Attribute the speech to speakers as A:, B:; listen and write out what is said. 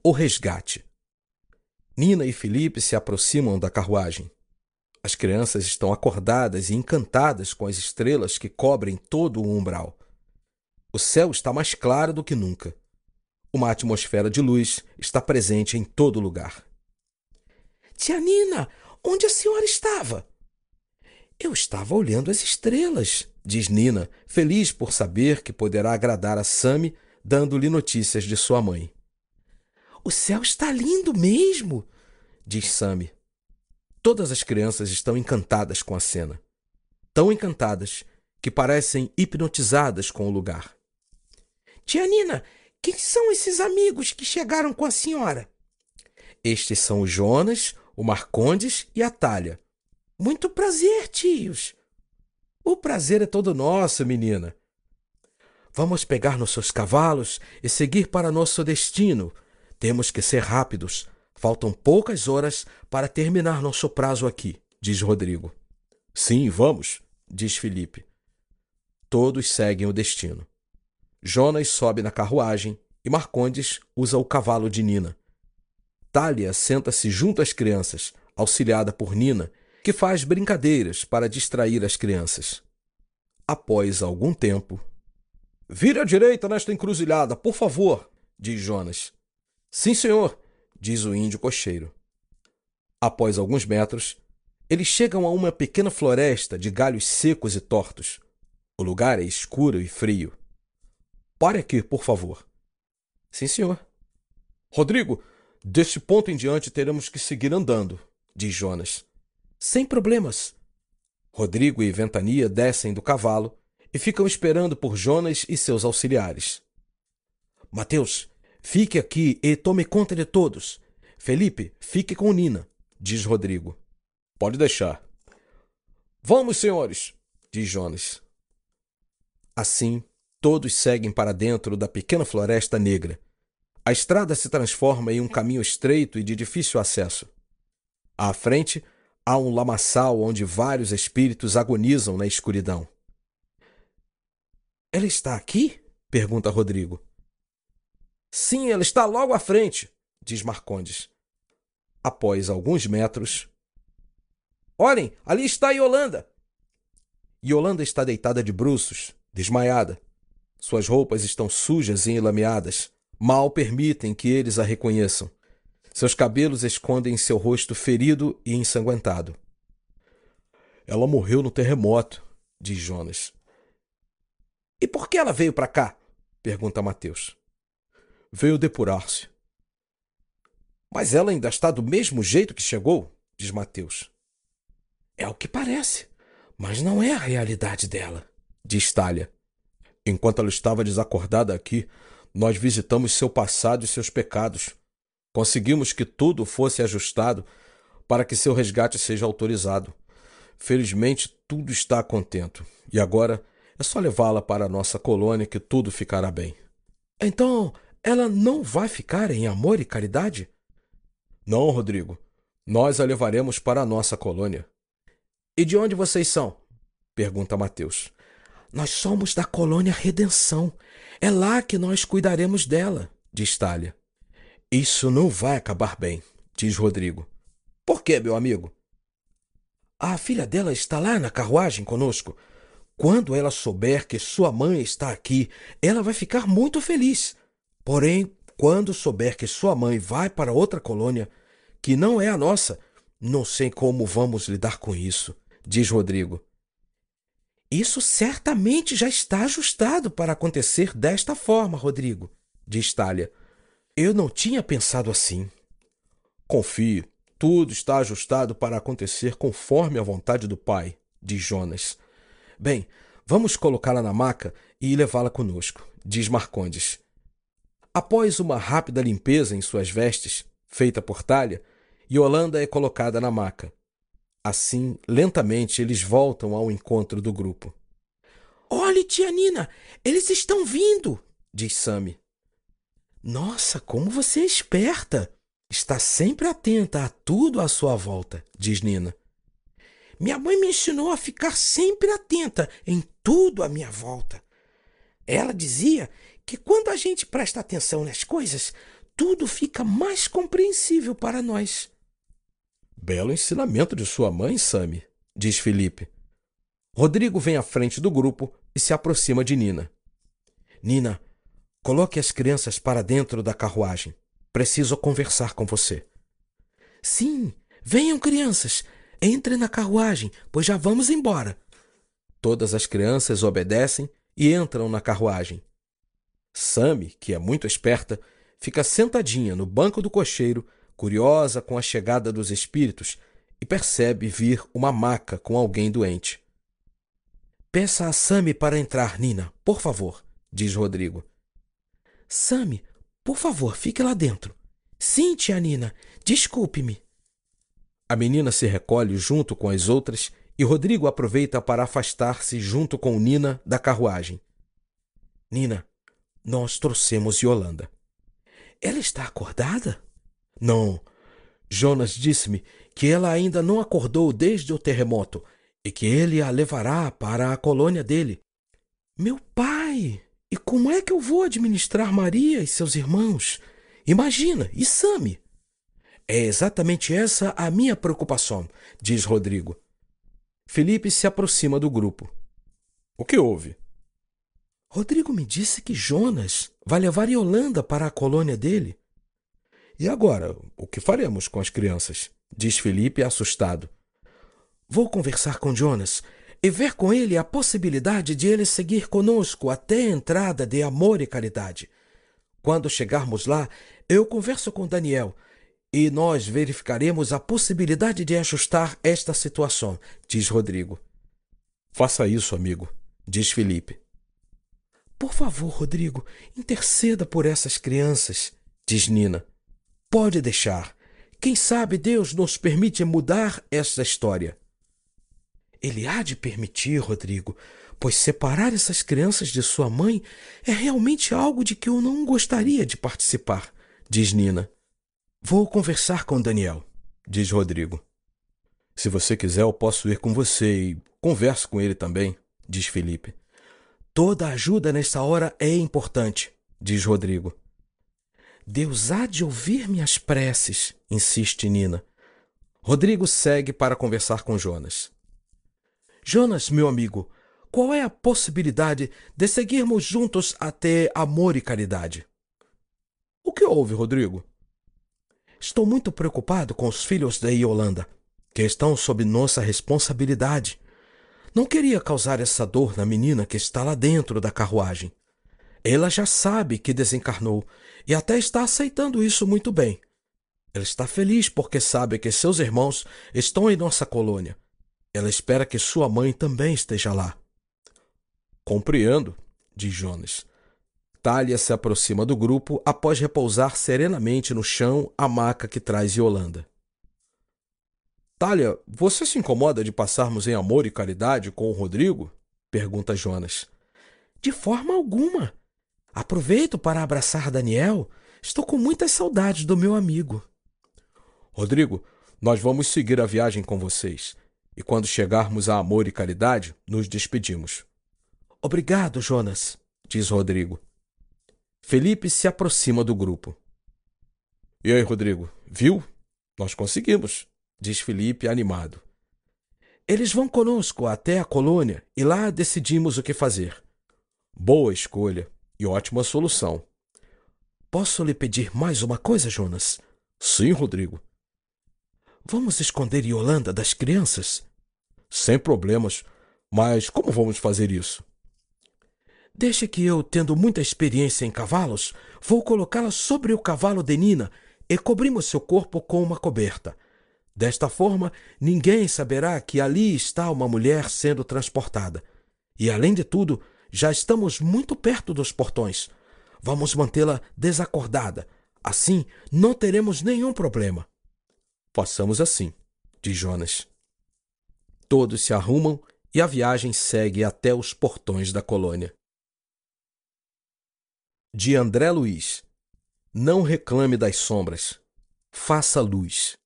A: O resgate. Nina e Felipe se aproximam da carruagem. As crianças estão acordadas e encantadas com as estrelas que cobrem todo o umbral. O céu está mais claro do que nunca. Uma atmosfera de luz está presente em todo lugar.
B: Tia Nina, onde a senhora estava?
A: Eu estava olhando as estrelas, diz Nina, feliz por saber que poderá agradar a Sammy, dando-lhe notícias de sua mãe.
B: O céu está lindo mesmo,
A: diz Sammy. Todas as crianças estão encantadas com a cena. Tão encantadas que parecem hipnotizadas com o lugar.
B: Tia Nina, quem são esses amigos que chegaram com a senhora?
A: Estes são o Jonas, o Marcondes e a Thalia.
B: Muito prazer, tios.
A: O prazer é todo nosso, menina. Vamos pegar nossos cavalos e seguir para nosso destino. Temos que ser rápidos. Faltam poucas horas para terminar nosso prazo aqui, diz Rodrigo. Sim, vamos, diz Felipe. Todos seguem o destino. Jonas sobe na carruagem e Marcondes usa o cavalo de Nina. Thalia senta-se junto às crianças, auxiliada por Nina, que faz brincadeiras para distrair as crianças. Após algum tempo... Vire à direita nesta encruzilhada, por favor, diz Jonas. Sim, senhor, diz o índio cocheiro. Após alguns metros, eles chegam a uma pequena floresta de galhos secos e tortos. O lugar é escuro e frio. Pare aqui, por favor. Sim, senhor. Rodrigo, deste ponto em diante teremos que seguir andando, diz Jonas. Sem problemas. Rodrigo e Ventania descem do cavalo e ficam esperando por Jonas e seus auxiliares. Mateus, fique aqui e tome conta de todos. Felipe, fique com Nina, diz Rodrigo. Pode deixar. Vamos, senhores, diz Jonas. Assim, todos seguem para dentro da pequena floresta negra. A estrada se transforma em um caminho estreito e de difícil acesso. À frente, há um lamaçal onde vários espíritos agonizam na escuridão. Ela está aqui? Pergunta Rodrigo. Sim, ela está logo à frente, diz Marcondes. Após alguns metros... Olhem, ali está Yolanda! Yolanda está deitada de bruços, desmaiada. Suas roupas estão sujas e enlameadas. Mal permitem que eles a reconheçam. Seus cabelos escondem seu rosto ferido e ensanguentado. Ela morreu no terremoto, diz Jonas. E por que ela veio para cá? Pergunta Mateus. Veio depurar-se. Mas ela ainda está do mesmo jeito que chegou, diz Mateus. É o que parece, mas não é a realidade dela, diz Thalia. Enquanto ela estava desacordada aqui, nós visitamos seu passado e seus pecados. Conseguimos que tudo fosse ajustado para que seu resgate seja autorizado. Felizmente, tudo está contento. E agora é só levá-la para a nossa colônia que tudo ficará bem. Então, ela não vai ficar em amor e caridade? Não, Rodrigo. Nós a levaremos para a nossa colônia. E de onde vocês são? Pergunta Mateus. Nós somos da colônia Redenção. É lá que nós cuidaremos dela, diz Thalia. Isso não vai acabar bem, diz Rodrigo. Por quê, meu amigo? A filha dela está lá na carruagem conosco. Quando ela souber que sua mãe está aqui, ela vai ficar muito feliz. Porém, quando souber que sua mãe vai para outra colônia, que não é a nossa, não sei como vamos lidar com isso, diz Rodrigo. Isso certamente já está ajustado para acontecer desta forma, Rodrigo, diz Thalia. Eu não tinha pensado assim. Confie, tudo está ajustado para acontecer conforme a vontade do Pai, diz Jonas. Bem, vamos colocá-la na maca e levá-la conosco, diz Marcondes. Após uma rápida limpeza em suas vestes, feita por Thalia, Yolanda é colocada na maca. Assim, lentamente, eles voltam ao encontro do grupo. Olhe, tia Nina, eles estão vindo, diz Sammy. Nossa, como você é esperta! Está sempre atenta a tudo à sua volta, diz Nina. Minha mãe me ensinou a ficar sempre atenta em tudo à minha volta. Ela dizia que quando a gente presta atenção nas coisas,
B: tudo fica mais compreensível para nós.
A: Belo ensinamento de sua mãe, Sammy, diz Felipe. Rodrigo vem à frente do grupo e se aproxima de Nina. Nina, coloque as crianças para dentro da carruagem. Preciso conversar com você.
B: Sim, venham, crianças. Entrem na carruagem, pois já vamos embora.
A: Todas as crianças obedecem e entram na carruagem. Sammy, que é muito esperta, fica sentadinha no banco do cocheiro, curiosa com a chegada dos espíritos, e percebe vir uma maca com alguém doente.
B: Peça a Sammy para entrar, Nina, por favor,
A: diz Rodrigo.
B: Sammy, por favor, fique lá dentro. Sim, tia Nina, desculpe-me.
A: A menina se recolhe junto com as outras e Rodrigo aproveita para afastar-se junto com Nina da carruagem.
B: Nina, nós trouxemos Yolanda. Ela está acordada?
A: Não. Jonas disse-me que ela ainda não acordou desde o terremoto e que ele a levará para a colônia dele.
B: Meu pai! E como é que eu vou administrar Maria e seus irmãos? Imagina, e Sammy?
A: É exatamente essa a minha preocupação, diz Rodrigo. Felipe se aproxima do grupo. O que houve?
B: Rodrigo me disse que Jonas vai levar Yolanda para a colônia dele.
A: E agora, o que faremos com as crianças? Diz Felipe assustado.
B: Vou conversar com Jonas e ver com ele a possibilidade de ele seguir conosco até a entrada de Amor e Caridade. Quando chegarmos lá, eu converso com Daniel e nós verificaremos a possibilidade de ajustar esta situação, diz Rodrigo.
A: Faça isso, amigo, diz Felipe.
B: Por favor, Rodrigo, interceda por essas crianças, diz Nina. Pode deixar. Quem sabe Deus nos permite mudar esta história. Ele há de permitir, Rodrigo, pois separar essas crianças de sua mãe é realmente algo de que eu não gostaria de participar, diz Nina.
A: Vou conversar com Daniel, diz Rodrigo. Se você quiser, eu posso ir com você e converso com ele também, diz Felipe.
B: Toda ajuda nessa hora é importante, diz Rodrigo. Deus há de ouvir minhas preces, insiste Nina.
A: Rodrigo segue para conversar com Jonas.
B: Jonas, meu amigo, qual é a possibilidade de seguirmos juntos até Amor e Caridade?
A: O que houve, Rodrigo?
B: Estou muito preocupado com os filhos de Yolanda, que estão sob nossa responsabilidade. Não queria causar essa dor na menina que está lá dentro da carruagem. Ela já sabe que desencarnou e até está aceitando isso muito bem. Ela está feliz porque sabe que seus irmãos estão em nossa colônia. Ela espera que sua mãe também esteja lá.
A: Compreendo, diz Jonas. Thalia se aproxima do grupo após repousar serenamente no chão a maca que traz Yolanda. Thalia, você se incomoda de passarmos em Amor e Caridade com o Rodrigo? Pergunta Jonas.
B: De forma alguma. Aproveito para abraçar Daniel. Estou com muitas saudades do meu amigo.
A: Rodrigo, nós vamos seguir a viagem com vocês. E quando chegarmos a Amor e Caridade, nos despedimos.
B: Obrigado, Jonas, diz Rodrigo.
A: Felipe se aproxima do grupo. E aí, Rodrigo, viu? Nós conseguimos, diz Felipe animado.
B: Eles vão conosco até a colônia e lá decidimos o que fazer.
A: Boa escolha e ótima solução.
B: Posso lhe pedir mais uma coisa, Jonas?
A: Sim, Rodrigo.
B: Vamos esconder Yolanda das crianças?
A: Sem problemas, mas como vamos fazer isso?
B: Deixe que eu, tendo muita experiência em cavalos, vou colocá-la sobre o cavalo de Nina e cobrimos seu corpo com uma coberta. Desta forma, ninguém saberá que ali está uma mulher sendo transportada. E, além de tudo, já estamos muito perto dos portões. Vamos mantê-la desacordada. Assim, não teremos nenhum problema.
A: Façamos assim, diz Jonas. Todos se arrumam e a viagem segue até os portões da colônia. De André Luiz. Não reclame das sombras. Faça luz.